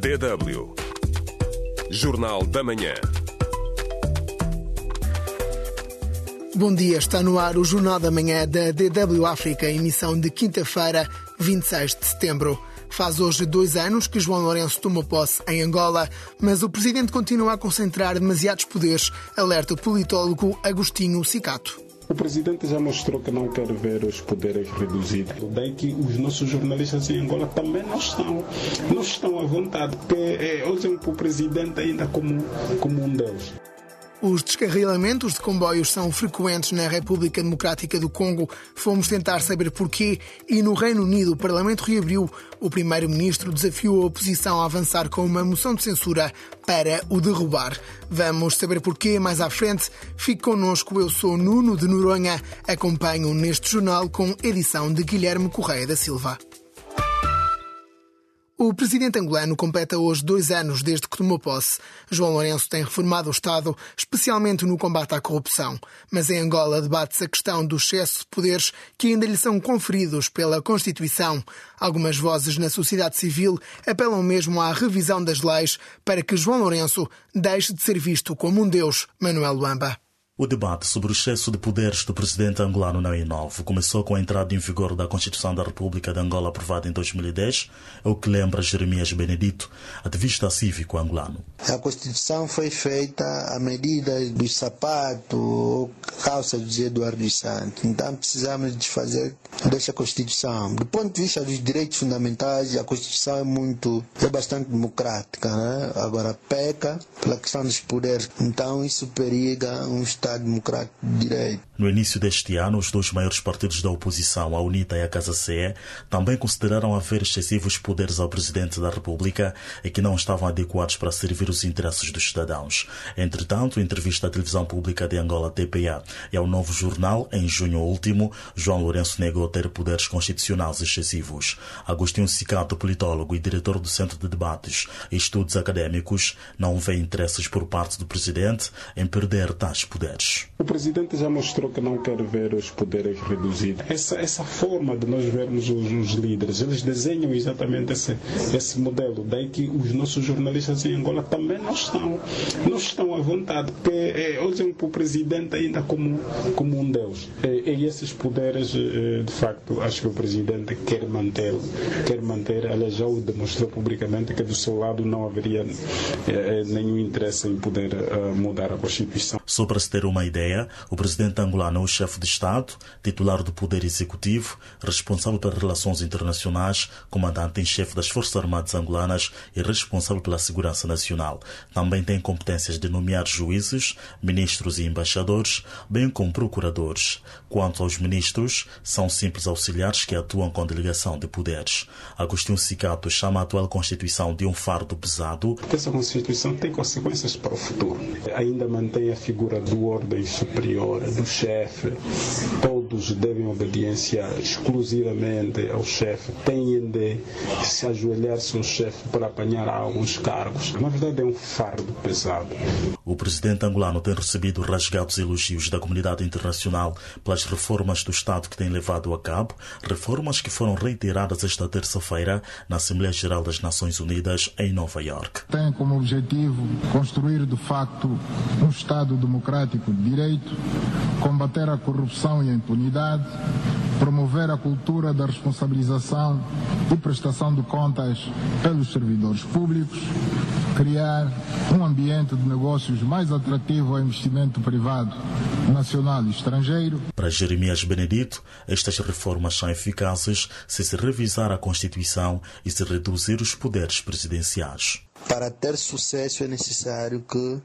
DW Jornal da Manhã. Bom dia, está no ar o Jornal da Manhã da DW África, emissão de quinta-feira, 26 de setembro. Faz hoje 2 anos que João Lourenço tomou posse em Angola, mas o presidente continua a concentrar demasiados poderes, alerta o politólogo Agostinho Cicato. O presidente já mostrou que não quer ver os poderes reduzidos. Daí que os nossos jornalistas em Angola também não estão à vontade, porque olham para o presidente ainda como um deus. Os descarrilamentos de comboios são frequentes na República Democrática do Congo. Fomos tentar saber porquê e no Reino Unido o Parlamento reabriu. O primeiro-ministro desafiou a oposição a avançar com uma moção de censura para o derrubar. Vamos saber porquê mais à frente. Fique connosco, eu sou Nuno de Noronha. Acompanho neste jornal com edição de Guilherme Correia da Silva. O presidente angolano completa hoje 2 anos desde que tomou posse. João Lourenço tem reformado o Estado, especialmente no combate à corrupção. Mas em Angola debate-se a questão do excesso de poderes que ainda lhe são conferidos pela Constituição. Algumas vozes na sociedade civil apelam mesmo à revisão das leis para que João Lourenço deixe de ser visto como um deus. Manuel Luamba. O debate sobre o excesso de poderes do presidente angolano não é novo. Começou com a entrada em vigor da Constituição da República de Angola aprovada em 2010, é o que lembra Jeremias Benedito, ativista cívico angolano. A Constituição foi feita à medida do sapato ou calça de Eduardo dos Santos. Então precisamos desfazer desta Constituição. Do ponto de vista dos direitos fundamentais, a Constituição é bastante democrática, né? Agora peca pela questão dos poderes. Então isso periga um Estado democrático de direito. No início deste ano, os 2 maiores partidos da oposição, a UNITA e a Casa CE, também consideraram haver excessivos poderes ao presidente da República e que não estavam adequados para servir os interesses dos cidadãos. Entretanto, em entrevista à televisão pública de Angola, TPA, e ao Novo Jornal, em junho último, João Lourenço negou ter poderes constitucionais excessivos. Agostinho Cicato, politólogo e diretor do Centro de Debates e Estudos Académicos, não vê interesses por parte do presidente em perder tais poderes. O presidente já mostrou que não quer ver os poderes reduzidos. Essa forma de nós vermos os líderes, eles desenham exatamente esse modelo. Daí que os nossos jornalistas em Angola também não estão à vontade, porque olham para o presidente ainda como um deus. E esses poderes, de facto, acho que o presidente quer manter, aliás, já o demonstrou publicamente que do seu lado não haveria nenhum interesse em poder mudar a Constituição. Só para se ter uma ideia, o presidente angolano é o chefe de Estado, titular do Poder Executivo, responsável pelas relações internacionais, comandante em chefe das Forças Armadas angolanas e responsável pela segurança nacional. Também tem competências de nomear juízes, ministros e embaixadores, bem como procuradores. Quanto aos ministros, são simples auxiliares que atuam com delegação de poderes. Agostinho Cicato chama a atual Constituição de um fardo pesado. Essa Constituição tem consequências para o futuro. Ainda mantém a figura do ordem superior, do chefe. Todos devem obediência exclusivamente ao chefe. Têm de se ajoelhar-se ao chefe para apanhar alguns cargos. Na verdade é um fardo pesado. O presidente angolano tem recebido rasgados elogios da comunidade internacional pelas reformas do Estado que tem levado a cabo, reformas que foram reiteradas esta terça-feira na Assembleia Geral das Nações Unidas em Nova Iorque. Tem como objetivo construir de facto um Estado democrático de direito, combater a corrupção e a impunidade, promover a cultura da responsabilização e prestação de contas pelos servidores públicos, criar um ambiente de negócios mais atrativo ao investimento privado, nacional e estrangeiro. Para Jeremias Benedito, estas reformas são eficazes se revisar a Constituição e se reduzir os poderes presidenciais. Para ter sucesso é necessário que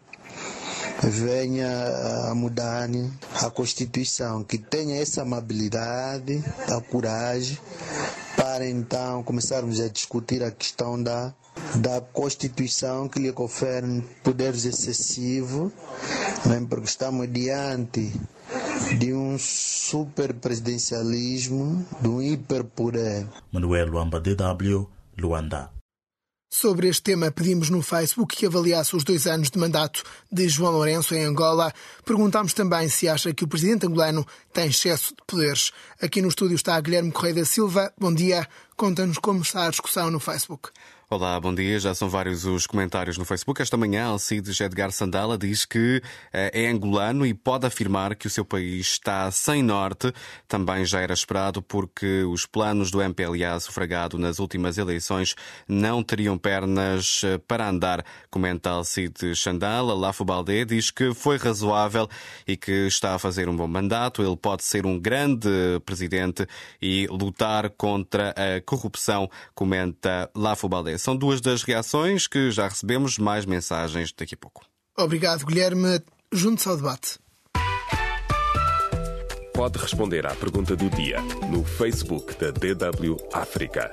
venha a mudar a Constituição, que tenha essa amabilidade, a coragem, para então começarmos a discutir a questão da Constituição que lhe confere poderes excessivos, porque estamos diante de um superpresidencialismo, de um hiperpoder. Manuel Luamba, DW, Luanda. Sobre este tema, pedimos no Facebook que avaliasse os 2 anos de mandato de João Lourenço em Angola. Perguntámos também se acha que o presidente angolano tem excesso de poderes. Aqui no estúdio está Guilherme Correia da Silva. Bom dia. Conta-nos como está a discussão no Facebook. Olá, bom dia. Já são vários os comentários no Facebook. Esta manhã, Alcides Edgar Sandala diz que é angolano e pode afirmar que o seu país está sem norte. Também já era esperado porque os planos do MPLA sufragado nas últimas eleições não teriam pernas para andar. Comenta Alcides Sandala. Lafo Baldé diz que foi razoável e que está a fazer um bom mandato. Ele pode ser um grande presidente e lutar contra a corrupção, comenta Lafo Baldé. São duas das reações que já recebemos, mais mensagens daqui a pouco. Obrigado, Guilherme. Junte-se ao debate. Pode responder à pergunta do dia no Facebook da DW África.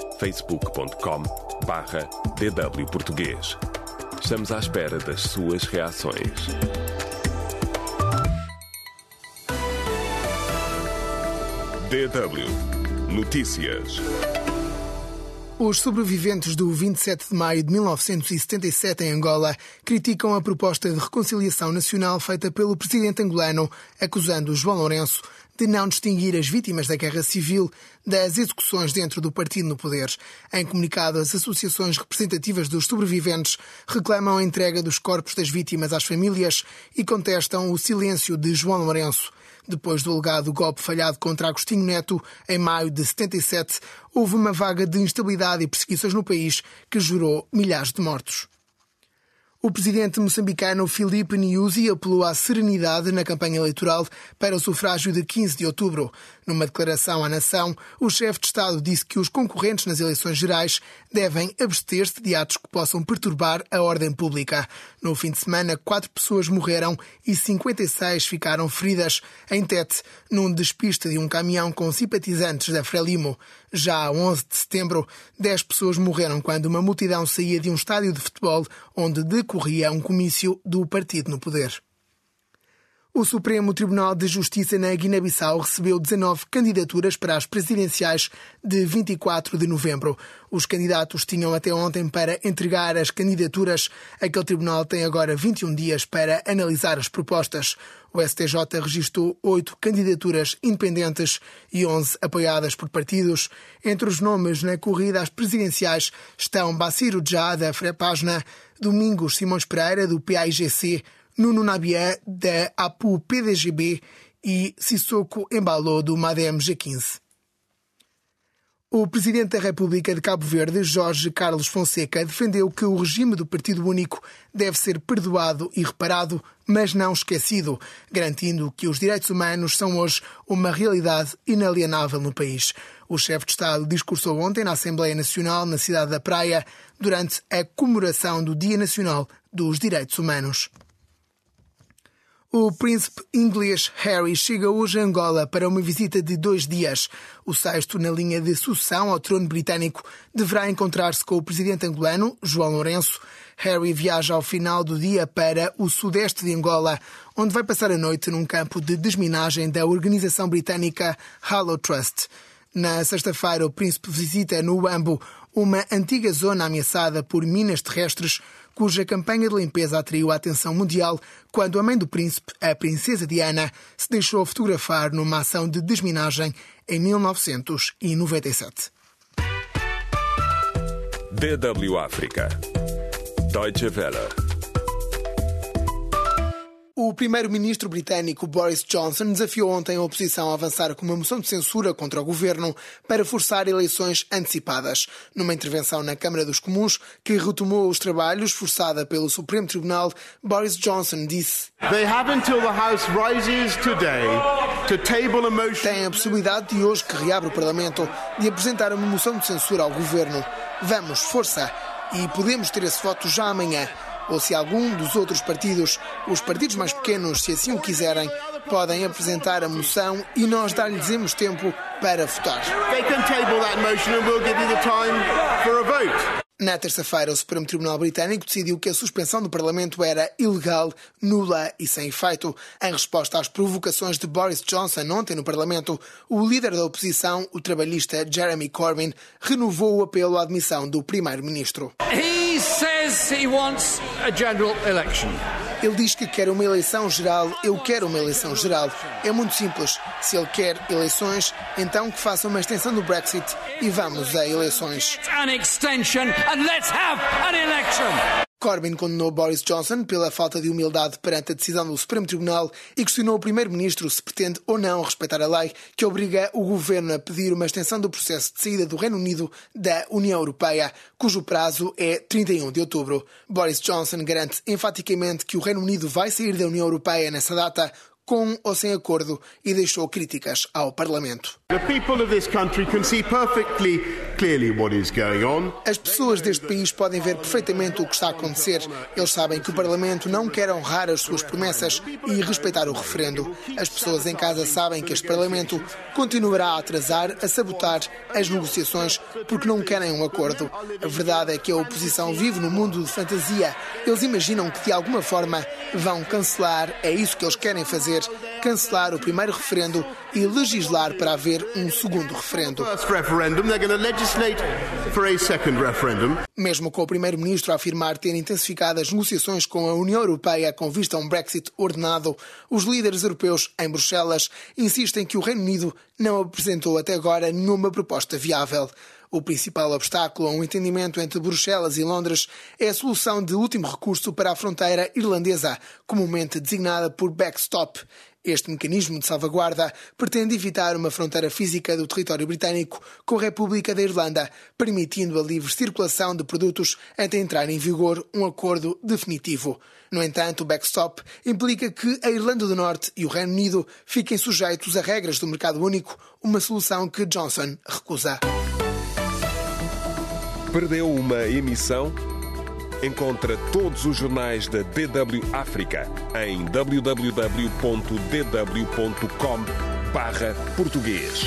facebook.com/DW Português. Estamos à espera das suas reações. DW Notícias. Os sobreviventes do 27 de maio de 1977 em Angola criticam a proposta de reconciliação nacional feita pelo presidente angolano, acusando João Lourenço de não distinguir as vítimas da guerra civil das execuções dentro do partido no poder. Em comunicado, as associações representativas dos sobreviventes reclamam a entrega dos corpos das vítimas às famílias e contestam o silêncio de João Lourenço. Depois do alegado golpe falhado contra Agostinho Neto, em maio de 77, houve uma vaga de instabilidade e perseguições no país que gerou milhares de mortos. O presidente moçambicano Filipe Nyusi apelou à serenidade na campanha eleitoral para o sufrágio de 15 de outubro. Numa declaração à nação, o chefe de Estado disse que os concorrentes nas eleições gerais devem abster-se de atos que possam perturbar a ordem pública. No fim de semana, 4 pessoas morreram e 56 ficaram feridas em Tete, num despiste de um caminhão com simpatizantes da Frelimo. Já a 11 de setembro, 10 pessoas morreram quando uma multidão saía de um estádio de futebol onde decorria um comício do partido no poder. O Supremo Tribunal de Justiça na Guiné-Bissau recebeu 19 candidaturas para as presidenciais de 24 de novembro. Os candidatos tinham até ontem para entregar as candidaturas. Aquele tribunal tem agora 21 dias para analisar as propostas. O STJ registrou 8 candidaturas independentes e 11 apoiadas por partidos. Entre os nomes na corrida às presidenciais estão Bassirou Djá, da Frepagna, Domingos Simões Pereira, do PAIGC, Nuno Nabié, da APU-PDGB e Sissoko Embalo, do MADEM G15. O Presidente da República de Cabo Verde, Jorge Carlos Fonseca, defendeu que o regime do Partido Único deve ser perdoado e reparado, mas não esquecido, garantindo que os direitos humanos são hoje uma realidade inalienável no país. O chefe de Estado discursou ontem na Assembleia Nacional, na cidade da Praia, durante a comemoração do Dia Nacional dos Direitos Humanos. O príncipe inglês Harry chega hoje a Angola para uma visita de 2 dias. O 6º na linha de sucessão ao trono britânico deverá encontrar-se com o presidente angolano, João Lourenço. Harry viaja ao final do dia para o sudeste de Angola, onde vai passar a noite num campo de desminagem da organização britânica Hallow Trust. Na sexta-feira, o príncipe visita no Uambo uma antiga zona ameaçada por minas terrestres, cuja campanha de limpeza atraiu a atenção mundial quando a mãe do príncipe, a princesa Diana, se deixou fotografar numa ação de desminagem em 1997. DW África. Deutsche Welle. O primeiro-ministro britânico Boris Johnson desafiou ontem a oposição a avançar com uma moção de censura contra o governo para forçar eleições antecipadas. Numa intervenção na Câmara dos Comuns, que retomou os trabalhos forçada pelo Supremo Tribunal, Boris Johnson disse: tem a possibilidade de hoje que reabre o Parlamento de apresentar uma moção de censura ao governo. Vamos, força! E podemos ter esse voto já amanhã. Ou se algum dos outros partidos, os partidos mais pequenos, se assim o quiserem, podem apresentar a moção e nós dar-lhes tempo para votar. Na terça-feira, o Supremo Tribunal Britânico decidiu que a suspensão do Parlamento era ilegal, nula e sem efeito. Em resposta às provocações de Boris Johnson ontem no Parlamento, o líder da oposição, o trabalhista Jeremy Corbyn, renovou o apelo à admissão do primeiro-ministro. He says he wants a general election. Ele diz que quer uma eleição geral, eu quero uma eleição geral. É muito simples. Se ele quer eleições, então que faça uma extensão do Brexit e vamos a eleições. Corbyn condenou Boris Johnson pela falta de humildade perante a decisão do Supremo Tribunal e questionou o primeiro-ministro se pretende ou não respeitar a lei que obriga o governo a pedir uma extensão do processo de saída do Reino Unido da União Europeia, cujo prazo é 31 de outubro. Boris Johnson garante enfaticamente que o Reino Unido vai sair da União Europeia nessa data, com ou sem acordo, e deixou críticas ao Parlamento. As pessoas deste país podem ver perfeitamente o que está a acontecer. Eles sabem que o Parlamento não quer honrar as suas promessas e respeitar o referendo. As pessoas em casa sabem que este Parlamento continuará a atrasar, a sabotar as negociações porque não querem um acordo. A verdade é que a oposição vive num mundo de fantasia. Eles imaginam que de alguma forma vão cancelar, é isso que eles querem fazer, cancelar o primeiro referendo e legislar para haver um segundo referendo. Mesmo com o primeiro-ministro a afirmar ter intensificado as negociações com a União Europeia com vista a um Brexit ordenado, os líderes europeus em Bruxelas insistem que o Reino Unido não apresentou até agora nenhuma proposta viável. O principal obstáculo a um entendimento entre Bruxelas e Londres é a solução de último recurso para a fronteira irlandesa, comumente designada por backstop. Este mecanismo de salvaguarda pretende evitar uma fronteira física do território britânico com a República da Irlanda, permitindo a livre circulação de produtos até entrar em vigor um acordo definitivo. No entanto, o backstop implica que a Irlanda do Norte e o Reino Unido fiquem sujeitos a regras do mercado único, uma solução que Johnson recusa. Perdeu uma emissão? Encontra todos os jornais da DW África em www.dw.com/português.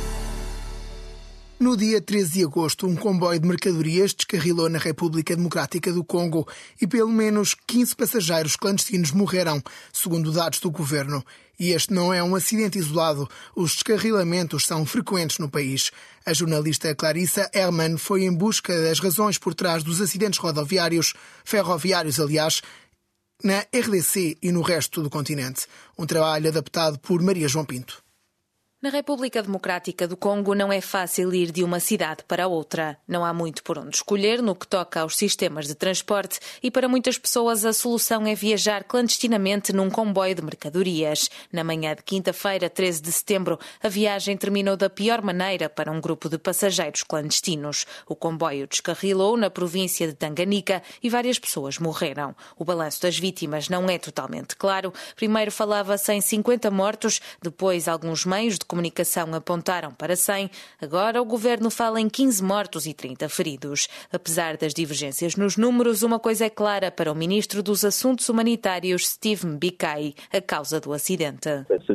No dia 13 de agosto, um comboio de mercadorias descarrilou na República Democrática do Congo e pelo menos 15 passageiros clandestinos morreram, segundo dados do governo. E este não é um acidente isolado. Os descarrilamentos são frequentes no país. A jornalista Clarissa Herman foi em busca das razões por trás dos acidentes ferroviários, aliás, na RDC e no resto do continente. Um trabalho adaptado por Maria João Pinto. Na República Democrática do Congo não é fácil ir de uma cidade para outra. Não há muito por onde escolher no que toca aos sistemas de transporte e para muitas pessoas a solução é viajar clandestinamente num comboio de mercadorias. Na manhã de quinta-feira, 13 de setembro, a viagem terminou da pior maneira para um grupo de passageiros clandestinos. O comboio descarrilou na província de Tanganyika e várias pessoas morreram. O balanço das vítimas não é totalmente claro. Primeiro falava-se em 50 mortos, depois alguns meios de comunicação apontaram para 100. Agora o governo fala em 15 mortos e 30 feridos. Apesar das divergências nos números, uma coisa é clara para o ministro dos Assuntos Humanitários, Steve Mbikai, a causa do acidente.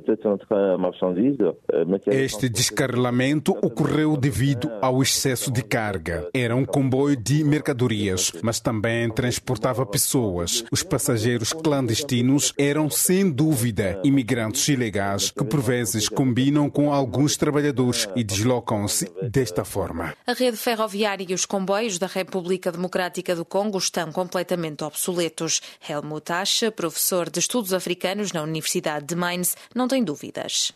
Este descarrilamento ocorreu devido ao excesso de carga. Era um comboio de mercadorias, mas também transportava pessoas. Os passageiros clandestinos eram, sem dúvida, imigrantes ilegais que por vezes combinam com alguns trabalhadores e deslocam-se desta forma. A rede ferroviária e os comboios da República Democrática do Congo estão completamente obsoletos. Helmut Asche, professor de estudos africanos na Universidade de Mainz, não tem dúvidas.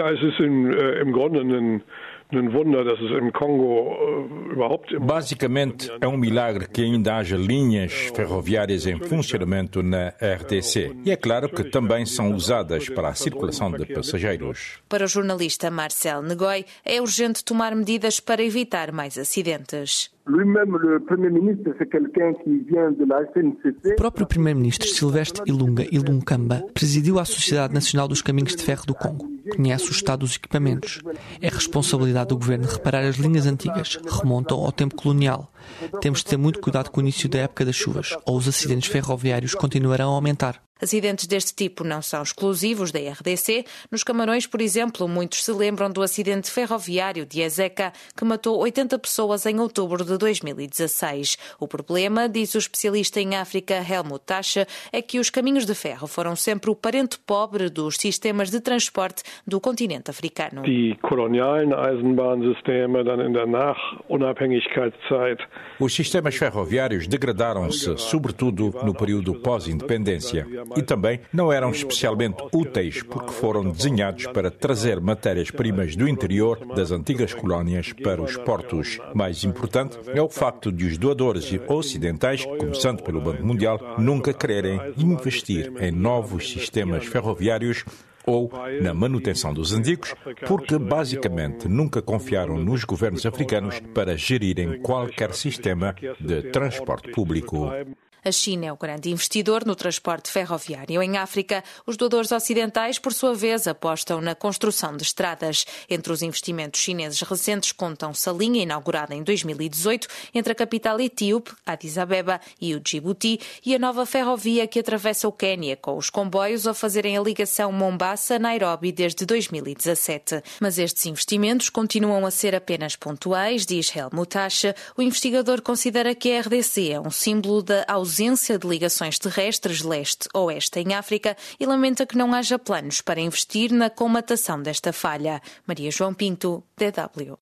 Basicamente, é um milagre que ainda haja linhas ferroviárias em funcionamento na RDC. E é claro que também são usadas para a circulação de passageiros. Para o jornalista Marcel Negoy, é urgente tomar medidas para evitar mais acidentes. O próprio primeiro-ministro Silvestre Ilunga Ilunkamba presidiu a Sociedade Nacional dos Caminhos de Ferro do Congo. Conhece o estado dos equipamentos. É responsabilidade do governo reparar as linhas antigas, que remontam ao tempo colonial. Temos de ter muito cuidado com o início da época das chuvas, ou os acidentes ferroviários continuarão a aumentar. Acidentes deste tipo não são exclusivos da RDC. Nos Camarões, por exemplo, muitos se lembram do acidente ferroviário de Ezeka, que matou 80 pessoas em outubro de 2016. O problema, diz o especialista em África Helmut Asche, é que os caminhos de ferro foram sempre o parente pobre dos sistemas de transporte do continente africano. Os sistemas ferroviários degradaram-se, sobretudo no período pós-independência. e também não eram especialmente úteis porque foram desenhados para trazer matérias-primas do interior das antigas colónias para os portos. Mais importante é o facto de os doadores ocidentais, começando pelo Banco Mundial, nunca quererem investir em novos sistemas ferroviários ou na manutenção dos antigos, porque basicamente nunca confiaram nos governos africanos para gerirem qualquer sistema de transporte público. A China é o grande investidor no transporte ferroviário em África. Os doadores ocidentais, por sua vez, apostam na construção de estradas. Entre os investimentos chineses recentes contam-se a linha inaugurada em 2018 entre a capital etíope, Addis Abeba, e o Djibouti, e a nova ferrovia que atravessa o Quénia, com os comboios a fazerem a ligação Mombasa-Nairobi desde 2017. Mas estes investimentos continuam a ser apenas pontuais, diz Helmut Asche. O investigador considera que a RDC é um símbolo da ausência de ligações terrestres leste-oeste em África e lamenta que não haja planos para investir na colmatação desta falha. Maria João Pinto, DW.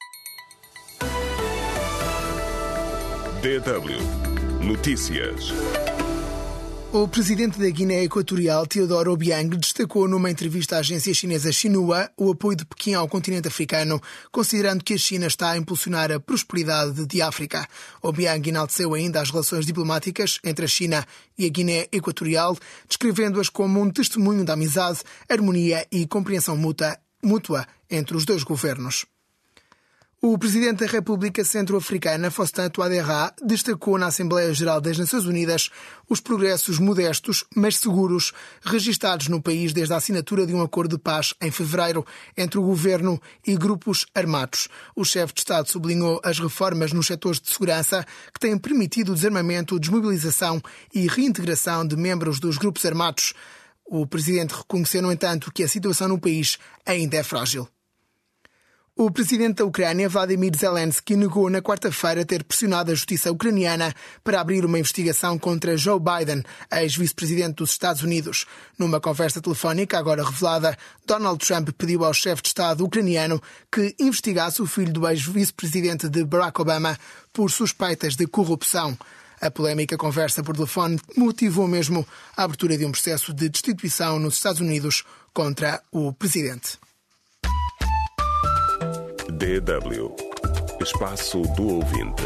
DW Notícias. O presidente da Guiné Equatorial, Teodoro Obiang, destacou numa entrevista à agência chinesa Xinhua o apoio de Pequim ao continente africano, considerando que a China está a impulsionar a prosperidade de África. Obiang enalteceu ainda as relações diplomáticas entre a China e a Guiné Equatorial, descrevendo-as como um testemunho da amizade, harmonia e compreensão mútua entre os dois governos. O presidente da República Centro-Africana, Faustin Touadéra, destacou na Assembleia Geral das Nações Unidas os progressos modestos, mas seguros, registados no país desde a assinatura de um acordo de paz em fevereiro entre o governo e grupos armados. O chefe de Estado sublinhou as reformas nos setores de segurança que têm permitido o desarmamento, desmobilização e reintegração de membros dos grupos armados. O presidente reconheceu, no entanto, que a situação no país ainda é frágil. O presidente da Ucrânia, Vladimir Zelensky, negou na quarta-feira ter pressionado a justiça ucraniana para abrir uma investigação contra Joe Biden, ex-vice-presidente dos Estados Unidos. Numa conversa telefónica agora revelada, Donald Trump pediu ao chefe de Estado ucraniano que investigasse o filho do ex-vice-presidente de Barack Obama por suspeitas de corrupção. A polémica conversa por telefone motivou mesmo a abertura de um processo de destituição nos Estados Unidos contra o presidente. DW Espaço do Ouvinte.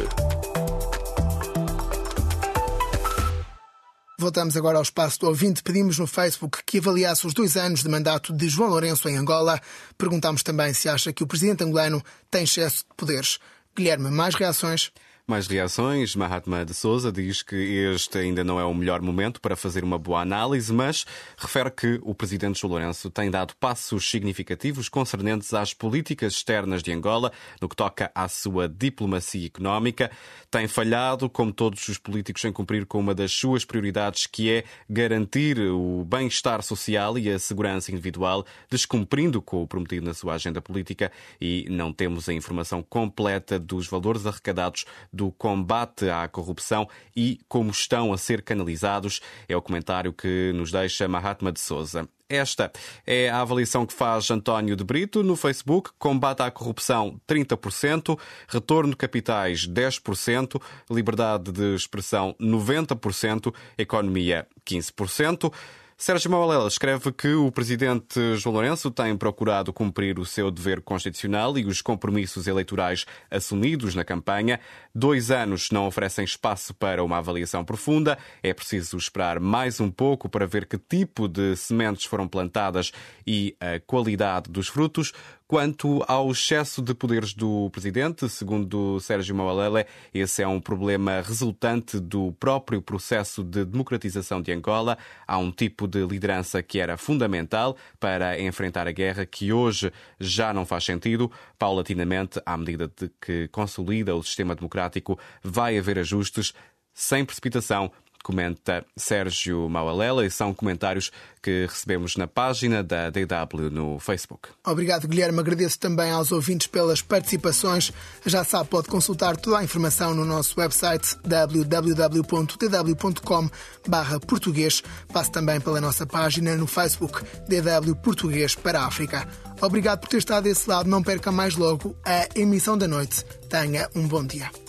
Voltamos agora ao Espaço do Ouvinte. Pedimos no Facebook que avaliasse os 2 anos de mandato de João Lourenço em Angola. Perguntámos também se acha que o presidente angolano tem excesso de poderes. Guilherme, mais reações? Mais reações. Mahatma de Souza diz que este ainda não é o melhor momento para fazer uma boa análise, mas refere que o presidente João Lourenço tem dado passos significativos concernentes às políticas externas de Angola, no que toca à sua diplomacia económica. Tem falhado, como todos os políticos, em cumprir com uma das suas prioridades, que é garantir o bem-estar social e a segurança individual, descumprindo com o prometido na sua agenda política, e não temos a informação completa dos valores arrecadados do combate à corrupção e como estão a ser canalizados. É o comentário que nos deixa Mahatma de Souza. Esta é a avaliação que faz António de Brito no Facebook. Combate à corrupção 30%, retorno de capitais 10%, liberdade de expressão 90%, economia 15%. Sérgio Maualela escreve que o presidente João Lourenço tem procurado cumprir o seu dever constitucional e os compromissos eleitorais assumidos na campanha. 2 anos não oferecem espaço para uma avaliação profunda. É preciso esperar mais um pouco para ver que tipo de sementes foram plantadas e a qualidade dos frutos. Quanto ao excesso de poderes do presidente, segundo Sérgio Maualela, esse é um problema resultante do próprio processo de democratização de Angola. Há um tipo de liderança que era fundamental para enfrentar a guerra, que hoje já não faz sentido. Paulatinamente, à medida de que consolida o sistema democrático, vai haver ajustes sem precipitação, comenta Sérgio Maualela, e são comentários que recebemos na página da DW no Facebook. Obrigado, Guilherme. Agradeço também aos ouvintes pelas participações. Já sabe, pode consultar toda a informação no nosso website www.dw.com/português. Passe também pela nossa página no Facebook DW Português para a África. Obrigado por ter estado desse lado. Não perca mais logo a emissão da noite. Tenha um bom dia.